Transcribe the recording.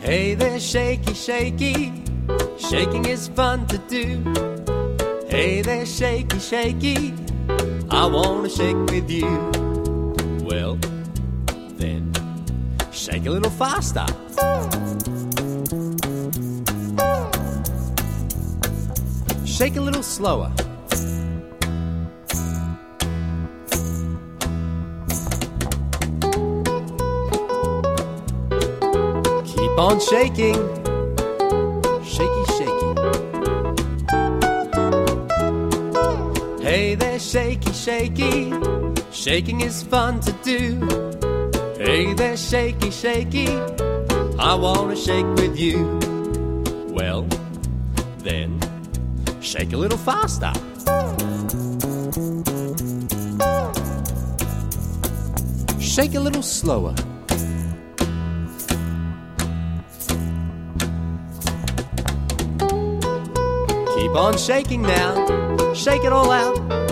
Hey there, shaky, shaky, shaking is fun to do. Hey there, shaky, shaky, I wanna shake with you. Well, then, shake a little faster. Shake a little slower. Keep on shaking. Shaky, shaky. Hey there, shaky, shaky, shaking is fun to do. Hey there, shaky, shaky, I wanna shake with you. Well, then, shake a little faster. Shake a little slower. Keep on shaking now. Shake it all out.